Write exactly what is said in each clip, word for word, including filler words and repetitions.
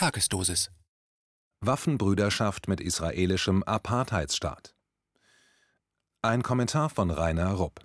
Tagesdosis. Waffenbrüderschaft mit israelischem Apartheidsstaat. Ein Kommentar von Rainer Rupp.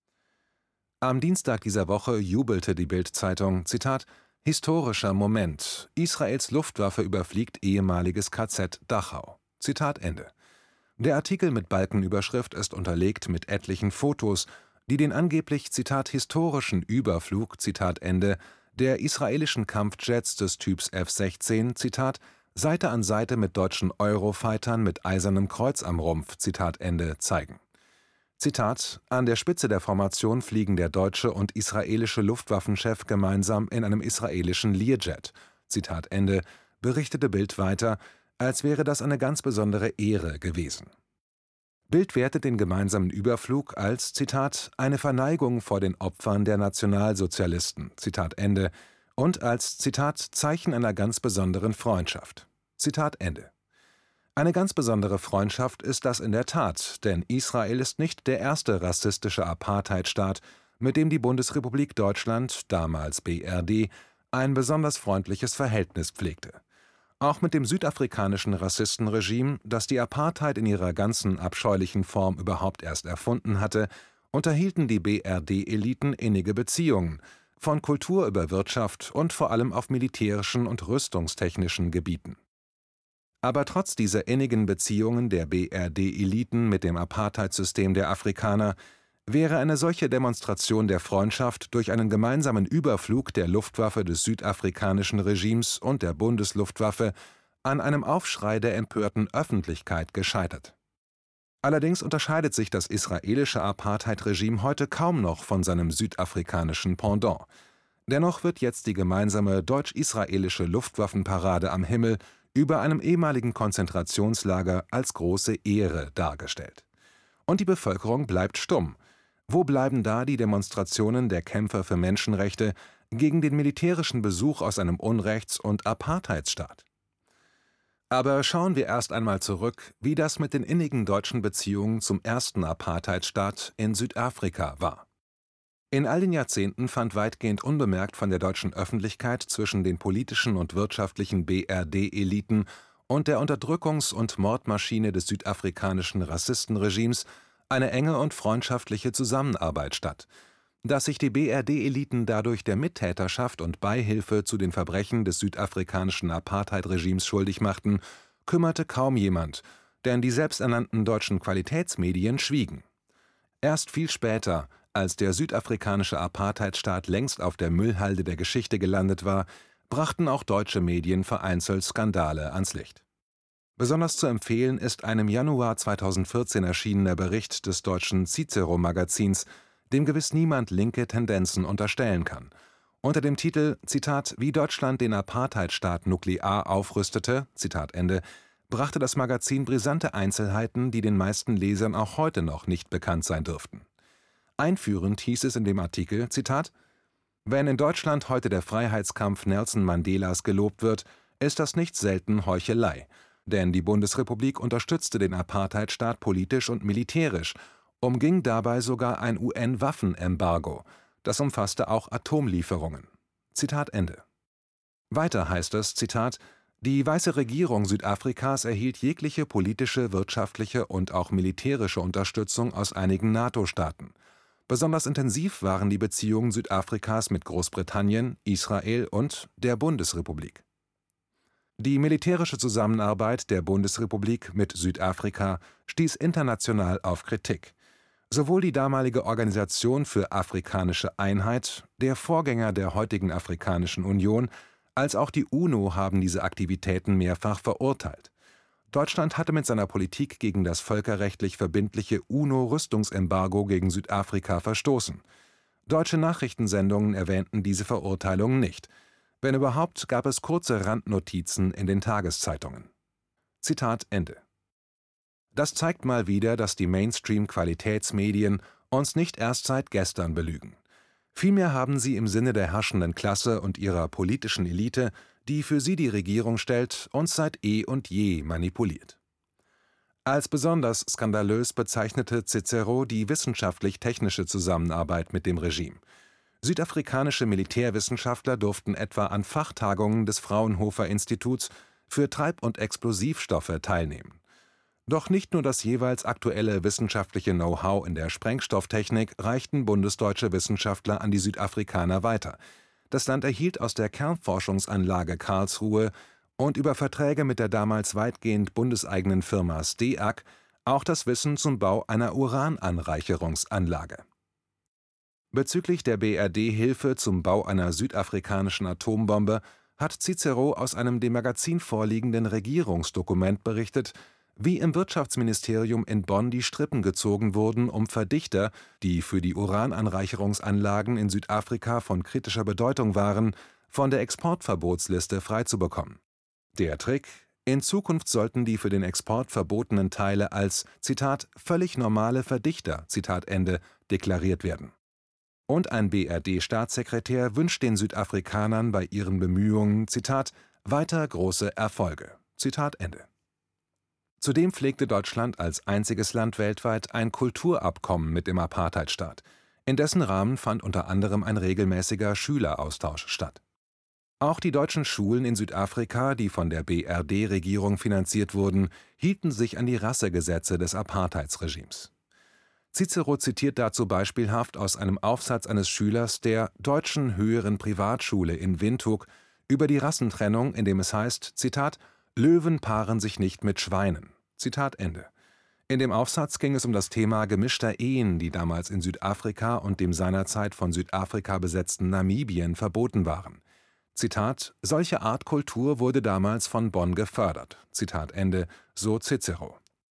Am Dienstag dieser Woche jubelte die Bild-Zeitung, Zitat, »Historischer Moment. Israels Luftwaffe überfliegt ehemaliges K Z Dachau.« Zitat Ende. Der Artikel mit Balkenüberschrift ist unterlegt mit etlichen Fotos, die den angeblich, Zitat, »historischen Überflug«, Zitat Ende, der israelischen Kampfjets des Typs F sechzehn, Zitat, Seite an Seite mit deutschen Eurofightern mit eisernem Kreuz am Rumpf, Zitat Ende, zeigen. Zitat, an der Spitze der Formation fliegen der deutsche und israelische Luftwaffenchef gemeinsam in einem israelischen Learjet, Zitat Ende, berichtete Bild weiter, als wäre das eine ganz besondere Ehre gewesen. Bild wertet den gemeinsamen Überflug als, Zitat, eine Verneigung vor den Opfern der Nationalsozialisten, Zitat Ende, und als, Zitat, Zeichen einer ganz besonderen Freundschaft. Zitat Ende. Eine ganz besondere Freundschaft ist das in der Tat, denn Israel ist nicht der erste rassistische Apartheidstaat, mit dem die Bundesrepublik Deutschland, damals B R D, ein besonders freundliches Verhältnis pflegte. Auch mit dem südafrikanischen Rassistenregime, das die Apartheid in ihrer ganzen abscheulichen Form überhaupt erst erfunden hatte, unterhielten die B R D-Eliten innige Beziehungen, von Kultur über Wirtschaft und vor allem auf militärischen und rüstungstechnischen Gebieten. Aber trotz dieser innigen Beziehungen der B R D-Eliten mit dem Apartheidsystem der Afrikaner wäre eine solche Demonstration der Freundschaft durch einen gemeinsamen Überflug der Luftwaffe des südafrikanischen Regimes und der Bundesluftwaffe an einem Aufschrei der empörten Öffentlichkeit gescheitert. Allerdings unterscheidet sich das israelische Apartheid-Regime heute kaum noch von seinem südafrikanischen Pendant. Dennoch wird jetzt die gemeinsame deutsch-israelische Luftwaffenparade am Himmel über einem ehemaligen Konzentrationslager als große Ehre dargestellt. Und die Bevölkerung bleibt stumm. Wo bleiben da die Demonstrationen der Kämpfer für Menschenrechte gegen den militärischen Besuch aus einem Unrechts- und Apartheidsstaat? Aber schauen wir erst einmal zurück, wie das mit den innigen deutschen Beziehungen zum ersten Apartheidsstaat in Südafrika war. In all den Jahrzehnten fand weitgehend unbemerkt von der deutschen Öffentlichkeit zwischen den politischen und wirtschaftlichen B R D-Eliten und der Unterdrückungs- und Mordmaschine des südafrikanischen Rassistenregimes eine enge und freundschaftliche Zusammenarbeit statt. Dass sich die B R D-Eliten dadurch der Mittäterschaft und Beihilfe zu den Verbrechen des südafrikanischen Apartheid-Regimes schuldig machten, kümmerte kaum jemand, denn die selbsternannten deutschen Qualitätsmedien schwiegen. Erst viel später, als der südafrikanische Apartheidstaat längst auf der Müllhalde der Geschichte gelandet war, brachten auch deutsche Medien vereinzelt Skandale ans Licht. Besonders zu empfehlen ist ein im Januar zweitausendvierzehn erschienener Bericht des deutschen Cicero-Magazins, dem gewiss niemand linke Tendenzen unterstellen kann. Unter dem Titel, Zitat, wie Deutschland den Apartheidstaat nuklear aufrüstete, Zitat Ende, brachte das Magazin brisante Einzelheiten, die den meisten Lesern auch heute noch nicht bekannt sein dürften. Einführend hieß es in dem Artikel, Zitat, wenn in Deutschland heute der Freiheitskampf Nelson Mandelas gelobt wird, ist das nicht selten Heuchelei, denn die Bundesrepublik unterstützte den Apartheidstaat politisch und militärisch, umging dabei sogar ein U N-Waffenembargo, das umfasste auch Atomlieferungen. Zitat Ende. Weiter heißt es, Zitat, die weiße Regierung Südafrikas erhielt jegliche politische, wirtschaftliche und auch militärische Unterstützung aus einigen NATO-Staaten. Besonders intensiv waren die Beziehungen Südafrikas mit Großbritannien, Israel und der Bundesrepublik. Die militärische Zusammenarbeit der Bundesrepublik mit Südafrika stieß international auf Kritik. Sowohl die damalige Organisation für afrikanische Einheit, der Vorgänger der heutigen Afrikanischen Union, als auch die UNO haben diese Aktivitäten mehrfach verurteilt. Deutschland hatte mit seiner Politik gegen das völkerrechtlich verbindliche UNO-Rüstungsembargo gegen Südafrika verstoßen. Deutsche Nachrichtensendungen erwähnten diese Verurteilung nicht. Wenn überhaupt, gab es kurze Randnotizen in den Tageszeitungen. Zitat Ende. Das zeigt mal wieder, dass die Mainstream-Qualitätsmedien uns nicht erst seit gestern belügen. Vielmehr haben sie im Sinne der herrschenden Klasse und ihrer politischen Elite, die für sie die Regierung stellt, uns seit eh und je manipuliert. Als besonders skandalös bezeichnete Cicero die wissenschaftlich-technische Zusammenarbeit mit dem Regime. Südafrikanische Militärwissenschaftler durften etwa an Fachtagungen des Fraunhofer-Instituts für Treib- und Explosivstoffe teilnehmen. Doch nicht nur das jeweils aktuelle wissenschaftliche Know-how in der Sprengstofftechnik reichten bundesdeutsche Wissenschaftler an die Südafrikaner weiter. Das Land erhielt aus der Kernforschungsanlage Karlsruhe und über Verträge mit der damals weitgehend bundeseigenen Firma STEAG auch das Wissen zum Bau einer Urananreicherungsanlage. Bezüglich der B R D-Hilfe zum Bau einer südafrikanischen Atombombe hat Cicero aus einem dem Magazin vorliegenden Regierungsdokument berichtet, wie im Wirtschaftsministerium in Bonn die Strippen gezogen wurden, um Verdichter, die für die Urananreicherungsanlagen in Südafrika von kritischer Bedeutung waren, von der Exportverbotsliste freizubekommen. Der Trick: In Zukunft sollten die für den Export verbotenen Teile als, Zitat, völlig normale Verdichter, Zitat Ende, deklariert werden. Und ein B R D-Staatssekretär wünscht den Südafrikanern bei ihren Bemühungen, Zitat, weiter große Erfolge, Zitat Ende. Zudem pflegte Deutschland als einziges Land weltweit ein Kulturabkommen mit dem Apartheidstaat. In dessen Rahmen fand unter anderem ein regelmäßiger Schüleraustausch statt. Auch die deutschen Schulen in Südafrika, die von der B R D-Regierung finanziert wurden, hielten sich an die Rassegesetze des Apartheidsregimes. Cicero zitiert dazu beispielhaft aus einem Aufsatz eines Schülers der Deutschen Höheren Privatschule in Windhoek über die Rassentrennung, in dem es heißt, Zitat, »Löwen paaren sich nicht mit Schweinen«. Zitat Ende. In dem Aufsatz ging es um das Thema gemischter Ehen, die damals in Südafrika und dem seinerzeit von Südafrika besetzten Namibien verboten waren. Zitat, »Solche Art Kultur wurde damals von Bonn gefördert«. Zitat Ende, so Cicero.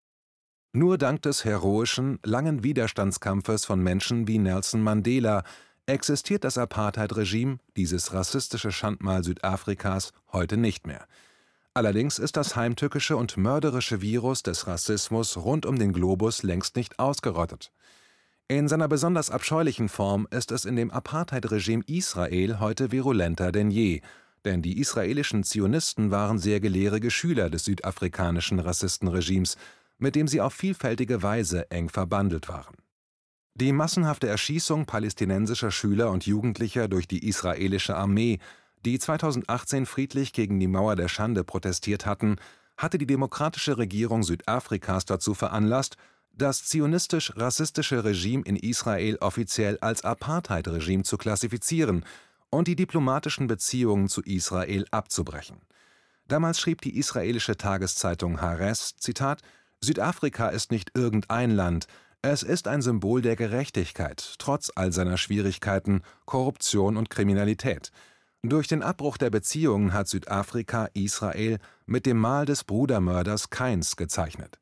Nur dank des heroischen, langen Widerstandskampfes von Menschen wie Nelson Mandela existiert das Apartheid-Regime, dieses rassistische Schandmal Südafrikas, heute nicht mehr. Allerdings ist das heimtückische und mörderische Virus des Rassismus rund um den Globus längst nicht ausgerottet. In seiner besonders abscheulichen Form ist es in dem Apartheid-Regime Israel heute virulenter denn je, denn die israelischen Zionisten waren sehr gelehrige Schüler des südafrikanischen Rassistenregimes, mit dem sie auf vielfältige Weise eng verbandelt waren. Die massenhafte Erschießung palästinensischer Schüler und Jugendlicher durch die israelische Armee, die zweitausendachtzehn friedlich gegen die Mauer der Schande protestiert hatten, hatte die demokratische Regierung Südafrikas dazu veranlasst, das zionistisch-rassistische Regime in Israel offiziell als Apartheid-Regime zu klassifizieren und die diplomatischen Beziehungen zu Israel abzubrechen. Damals schrieb die israelische Tageszeitung Haaretz, Zitat, »Südafrika ist nicht irgendein Land, es ist ein Symbol der Gerechtigkeit, trotz all seiner Schwierigkeiten, Korruption und Kriminalität. Durch den Abbruch der Beziehungen hat Südafrika Israel mit dem Mal des Brudermörders Kains gezeichnet.«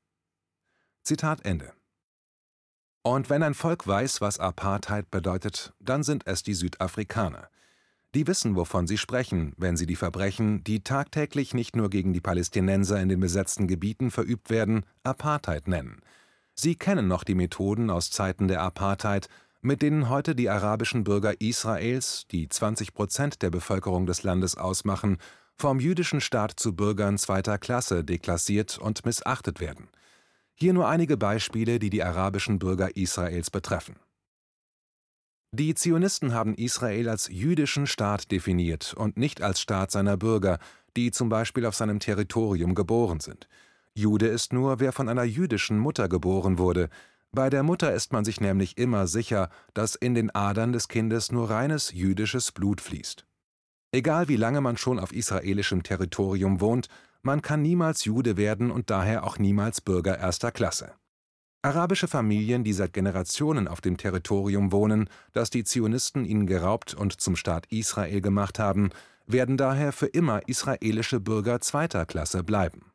Zitat Ende. Und wenn ein Volk weiß, was Apartheid bedeutet, dann sind es die Südafrikaner. Die wissen, wovon sie sprechen, wenn sie die Verbrechen, die tagtäglich nicht nur gegen die Palästinenser in den besetzten Gebieten verübt werden, Apartheid nennen. Sie kennen noch die Methoden aus Zeiten der Apartheid, mit denen heute die arabischen Bürger Israels, die zwanzig Prozent der Bevölkerung des Landes ausmachen, vom jüdischen Staat zu Bürgern zweiter Klasse deklassiert und missachtet werden. Hier nur einige Beispiele, die die arabischen Bürger Israels betreffen. Die Zionisten haben Israel als jüdischen Staat definiert und nicht als Staat seiner Bürger, die zum Beispiel auf seinem Territorium geboren sind. Jude ist nur, wer von einer jüdischen Mutter geboren wurde. Bei der Mutter ist man sich nämlich immer sicher, dass in den Adern des Kindes nur reines jüdisches Blut fließt. Egal wie lange man schon auf israelischem Territorium wohnt, man kann niemals Jude werden und daher auch niemals Bürger erster Klasse. Arabische Familien, die seit Generationen auf dem Territorium wohnen, das die Zionisten ihnen geraubt und zum Staat Israel gemacht haben, werden daher für immer israelische Bürger zweiter Klasse bleiben.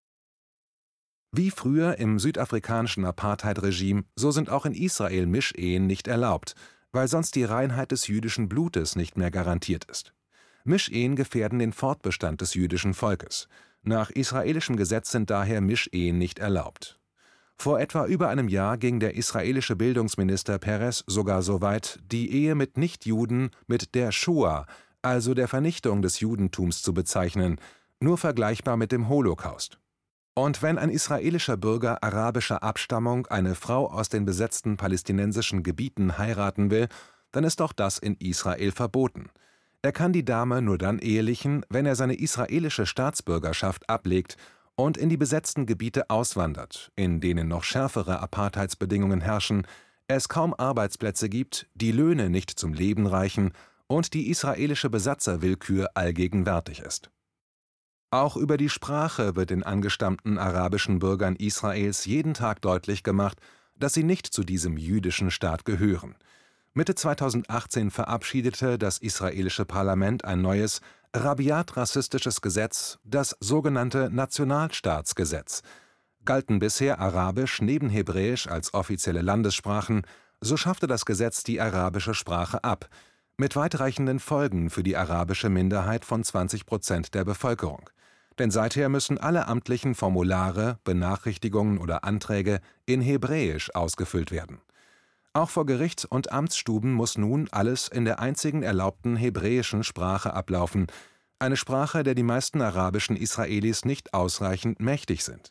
Wie früher im südafrikanischen Apartheid-Regime, so sind auch in Israel Mischehen nicht erlaubt, weil sonst die Reinheit des jüdischen Blutes nicht mehr garantiert ist. Mischehen gefährden den Fortbestand des jüdischen Volkes. Nach israelischem Gesetz sind daher Mischehen nicht erlaubt. Vor etwa über einem Jahr ging der israelische Bildungsminister Peres sogar so weit, die Ehe mit Nichtjuden mit der Shoah, also der Vernichtung des Judentums, zu bezeichnen, nur vergleichbar mit dem Holocaust. Und wenn ein israelischer Bürger arabischer Abstammung eine Frau aus den besetzten palästinensischen Gebieten heiraten will, dann ist auch das in Israel verboten. Er kann die Dame nur dann ehelichen, wenn er seine israelische Staatsbürgerschaft ablegt und in die besetzten Gebiete auswandert, in denen noch schärfere Apartheidsbedingungen herrschen, es kaum Arbeitsplätze gibt, die Löhne nicht zum Leben reichen und die israelische Besatzerwillkür allgegenwärtig ist. Auch über die Sprache wird den angestammten arabischen Bürgern Israels jeden Tag deutlich gemacht, dass sie nicht zu diesem jüdischen Staat gehören. Mitte zweitausendachtzehn verabschiedete das israelische Parlament ein neues, rabiat rassistisches Gesetz, das sogenannte Nationalstaatsgesetz. Galten bisher Arabisch neben Hebräisch als offizielle Landessprachen, so schaffte das Gesetz die arabische Sprache ab, mit weitreichenden Folgen für die arabische Minderheit von zwanzig Prozent der Bevölkerung. Denn seither müssen alle amtlichen Formulare, Benachrichtigungen oder Anträge in Hebräisch ausgefüllt werden. Auch vor Gericht und Amtsstuben muss nun alles in der einzigen erlaubten hebräischen Sprache ablaufen, eine Sprache, der die meisten arabischen Israelis nicht ausreichend mächtig sind.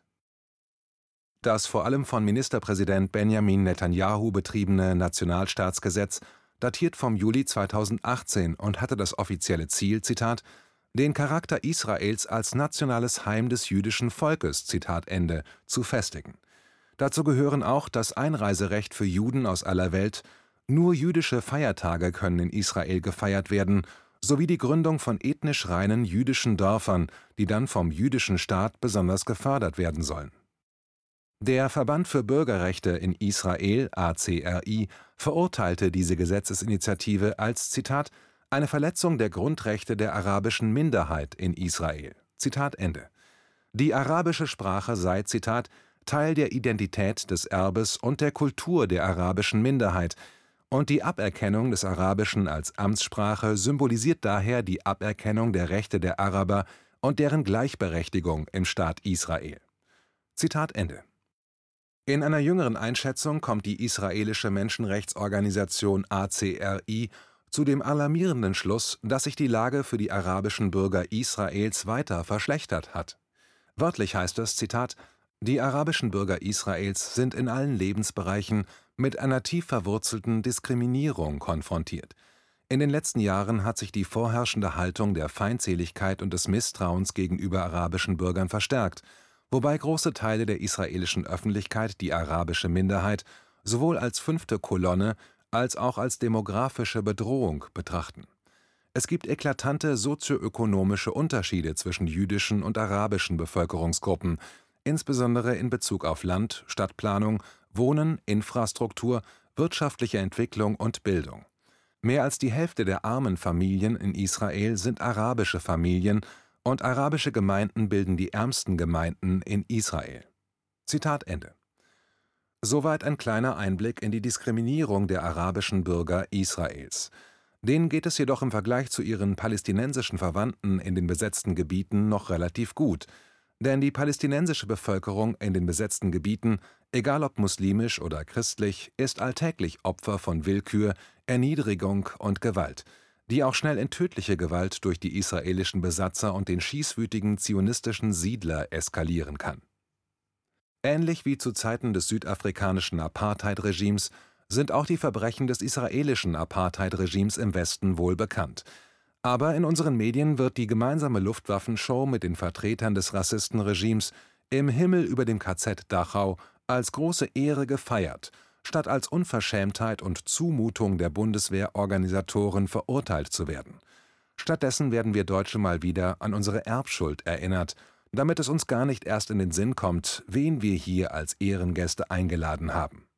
Das vor allem von Ministerpräsident Benjamin Netanyahu betriebene Nationalstaatsgesetz datiert vom Juli zweitausendachtzehn und hatte das offizielle Ziel, Zitat, den Charakter Israels als nationales Heim des jüdischen Volkes, Zitat Ende, zu festigen. Dazu gehören auch das Einreiserecht für Juden aus aller Welt, nur jüdische Feiertage können in Israel gefeiert werden, sowie die Gründung von ethnisch reinen jüdischen Dörfern, die dann vom jüdischen Staat besonders gefördert werden sollen. Der Verband für Bürgerrechte in Israel, A C R I, verurteilte diese Gesetzesinitiative als, Zitat, eine Verletzung der Grundrechte der arabischen Minderheit in Israel. Zitat Ende. Die arabische Sprache sei, Zitat, Teil der Identität, des Erbes und der Kultur der arabischen Minderheit, und die Aberkennung des Arabischen als Amtssprache symbolisiert daher die Aberkennung der Rechte der Araber und deren Gleichberechtigung im Staat Israel. Zitat Ende. In einer jüngeren Einschätzung kommt die israelische Menschenrechtsorganisation A C R I zu dem alarmierenden Schluss, dass sich die Lage für die arabischen Bürger Israels weiter verschlechtert hat. Wörtlich heißt es, Zitat, die arabischen Bürger Israels sind in allen Lebensbereichen mit einer tief verwurzelten Diskriminierung konfrontiert. In den letzten Jahren hat sich die vorherrschende Haltung der Feindseligkeit und des Misstrauens gegenüber arabischen Bürgern verstärkt, wobei große Teile der israelischen Öffentlichkeit die arabische Minderheit sowohl als fünfte Kolonne als auch als demografische Bedrohung betrachten. Es gibt eklatante sozioökonomische Unterschiede zwischen jüdischen und arabischen Bevölkerungsgruppen, insbesondere in Bezug auf Land, Stadtplanung, Wohnen, Infrastruktur, wirtschaftliche Entwicklung und Bildung. Mehr als die Hälfte der armen Familien in Israel sind arabische Familien und arabische Gemeinden bilden die ärmsten Gemeinden in Israel. Zitat Ende. Soweit ein kleiner Einblick in die Diskriminierung der arabischen Bürger Israels. Denen geht es jedoch im Vergleich zu ihren palästinensischen Verwandten in den besetzten Gebieten noch relativ gut, denn die palästinensische Bevölkerung in den besetzten Gebieten, egal ob muslimisch oder christlich, ist alltäglich Opfer von Willkür, Erniedrigung und Gewalt, die auch schnell in tödliche Gewalt durch die israelischen Besatzer und den schießwütigen zionistischen Siedler eskalieren kann. Ähnlich wie zu Zeiten des südafrikanischen Apartheid-Regimes sind auch die Verbrechen des israelischen Apartheid-Regimes im Westen wohl bekannt. Aber in unseren Medien wird die gemeinsame Luftwaffenshow mit den Vertretern des Rassistenregimes im Himmel über dem K Z Dachau als große Ehre gefeiert, statt als Unverschämtheit und Zumutung der Bundeswehrorganisatoren verurteilt zu werden. Stattdessen werden wir Deutsche mal wieder an unsere Erbschuld erinnert, damit es uns gar nicht erst in den Sinn kommt, wen wir hier als Ehrengäste eingeladen haben.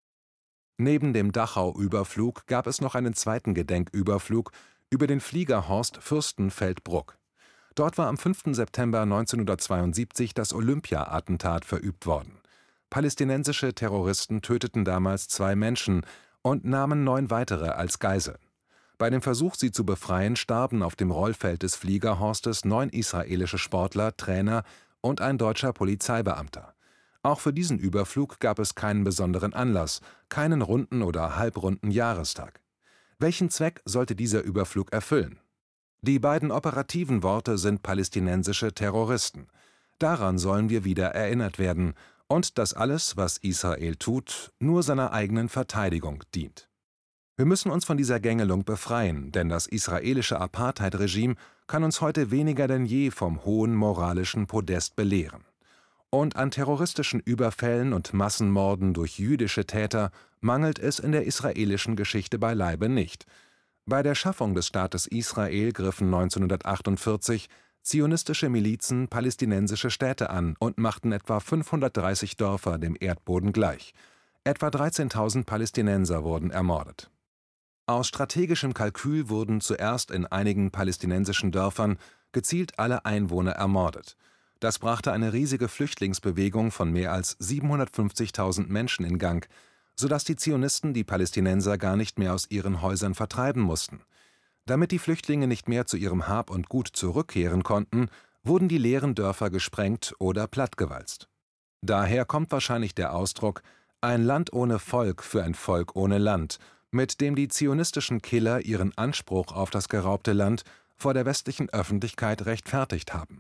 Neben dem Dachau-Überflug gab es noch einen zweiten Gedenküberflug über den Fliegerhorst Fürstenfeldbruck. Dort war am fünften September neunzehnhundertzweiundsiebzig das Olympia-Attentat verübt worden. Palästinensische Terroristen töteten damals zwei Menschen und nahmen neun weitere als Geiseln. Bei dem Versuch, sie zu befreien, starben auf dem Rollfeld des Fliegerhorstes neun israelische Sportler, Trainer und ein deutscher Polizeibeamter. Auch für diesen Überflug gab es keinen besonderen Anlass, keinen runden oder halbrunden Jahrestag. Welchen Zweck sollte dieser Überflug erfüllen? Die beiden operativen Worte sind palästinensische Terroristen. Daran sollen wir wieder erinnert werden und dass alles, was Israel tut, nur seiner eigenen Verteidigung dient. Wir müssen uns von dieser Gängelung befreien, denn das israelische Apartheid-Regime kann uns heute weniger denn je vom hohen moralischen Podest belehren. Und an terroristischen Überfällen und Massenmorden durch jüdische Täter mangelt es in der israelischen Geschichte beileibe nicht. Bei der Schaffung des Staates Israel griffen neunzehnhundertachtundvierzig zionistische Milizen palästinensische Städte an und machten etwa fünfhundertdreißig Dörfer dem Erdboden gleich. Etwa dreizehntausend Palästinenser wurden ermordet. Aus strategischem Kalkül wurden zuerst in einigen palästinensischen Dörfern gezielt alle Einwohner ermordet. Das brachte eine riesige Flüchtlingsbewegung von mehr als siebenhundertfünfzigtausend Menschen in Gang, sodass die Zionisten die Palästinenser gar nicht mehr aus ihren Häusern vertreiben mussten. Damit die Flüchtlinge nicht mehr zu ihrem Hab und Gut zurückkehren konnten, wurden die leeren Dörfer gesprengt oder plattgewalzt. Daher kommt wahrscheinlich der Ausdruck »ein Land ohne Volk für ein Volk ohne Land«, mit dem die zionistischen Killer ihren Anspruch auf das geraubte Land vor der westlichen Öffentlichkeit rechtfertigt haben.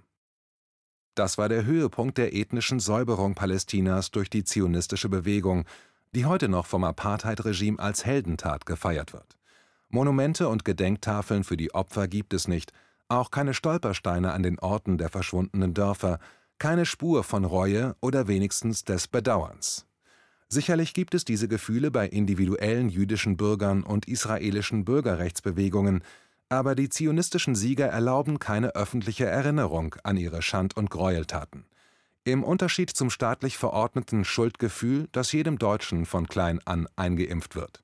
Das war der Höhepunkt der ethnischen Säuberung Palästinas durch die zionistische Bewegung, die heute noch vom Apartheid-Regime als Heldentat gefeiert wird. Monumente und Gedenktafeln für die Opfer gibt es nicht, auch keine Stolpersteine an den Orten der verschwundenen Dörfer, keine Spur von Reue oder wenigstens des Bedauerns. Sicherlich gibt es diese Gefühle bei individuellen jüdischen Bürgern und israelischen Bürgerrechtsbewegungen, aber die zionistischen Sieger erlauben keine öffentliche Erinnerung an ihre Schand- und Gräueltaten. Im Unterschied zum staatlich verordneten Schuldgefühl, das jedem Deutschen von klein an eingeimpft wird.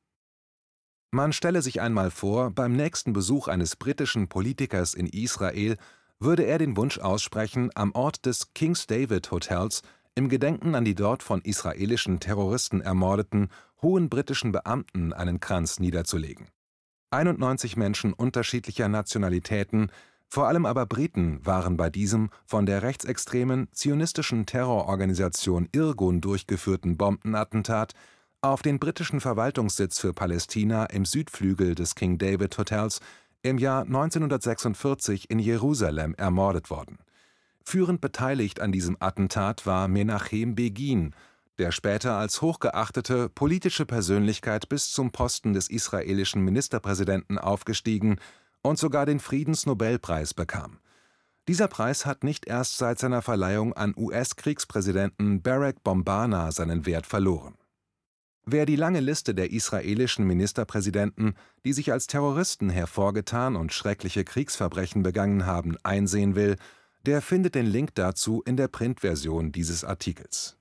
Man stelle sich einmal vor, beim nächsten Besuch eines britischen Politikers in Israel würde er den Wunsch aussprechen, am Ort des King's David Hotels im Gedenken an die dort von israelischen Terroristen ermordeten hohen britischen Beamten einen Kranz niederzulegen. einundneunzig Menschen unterschiedlicher Nationalitäten, vor allem aber Briten, waren bei diesem von der rechtsextremen zionistischen Terrororganisation Irgun durchgeführten Bombenattentat auf den britischen Verwaltungssitz für Palästina im Südflügel des King David Hotels im Jahr neunzehnhundertsechsundvierzig in Jerusalem ermordet worden. Führend beteiligt an diesem Attentat war Menachem Begin, der später als hochgeachtete politische Persönlichkeit bis zum Posten des israelischen Ministerpräsidenten aufgestiegen und sogar den Friedensnobelpreis bekam. Dieser Preis hat nicht erst seit seiner Verleihung an U S-Kriegspräsidenten Barack Obama seinen Wert verloren. Wer die lange Liste der israelischen Ministerpräsidenten, die sich als Terroristen hervorgetan und schreckliche Kriegsverbrechen begangen haben, einsehen will, der findet den Link dazu in der Printversion dieses Artikels.